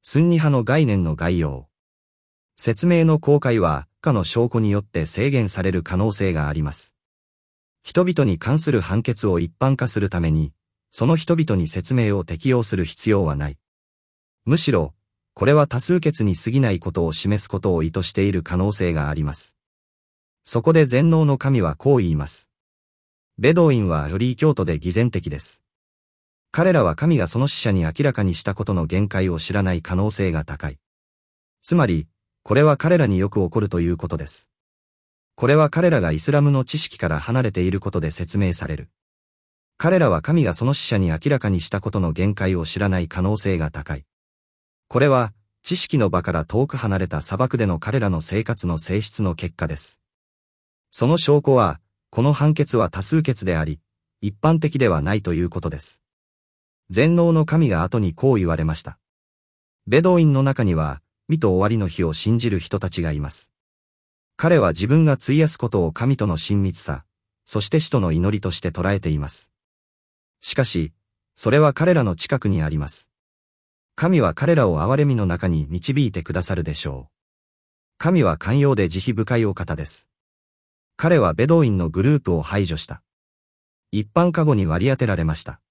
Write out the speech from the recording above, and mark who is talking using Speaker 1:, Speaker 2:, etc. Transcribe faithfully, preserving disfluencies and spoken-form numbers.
Speaker 1: スンニ派の概念の概要。説明の公開は、他の証拠によって制限される可能性があります。人々に関する判決を一般化するために、その人々に説明を適用する必要はない。むしろ、これは多数決に過ぎないことを示すことを意図している可能性があります。そこで全能の神はこう言います。ベドウィンはより異教徒で偽善的です。彼らは神がその使者に明らかにしたことの限界を知らない可能性が高い。つまり、これは彼らによく起こるということです。これは彼らがイスラムの知識から離れていることで説明される。彼らは神がその使者に明らかにしたことの限界を知らない可能性が高い。これは、知識の場から遠く離れた砂漠での彼らの生活の性質の結果です。その証拠は、この判決は多数決であり、一般的ではないということです。全能の神が後にこう言われました。ベドウィンの中には、身と終わりの日を信じる人たちがいます。彼は自分が費やすことを神との親密さ、そして死との祈りとして捉えています。しかし、それは彼らの近くにあります。神は彼らを憐れみの中に導いてくださるでしょう。神は寛容で慈悲深いお方です。彼はベドウィンのグループを排除した。一般カゴに割り当てられました。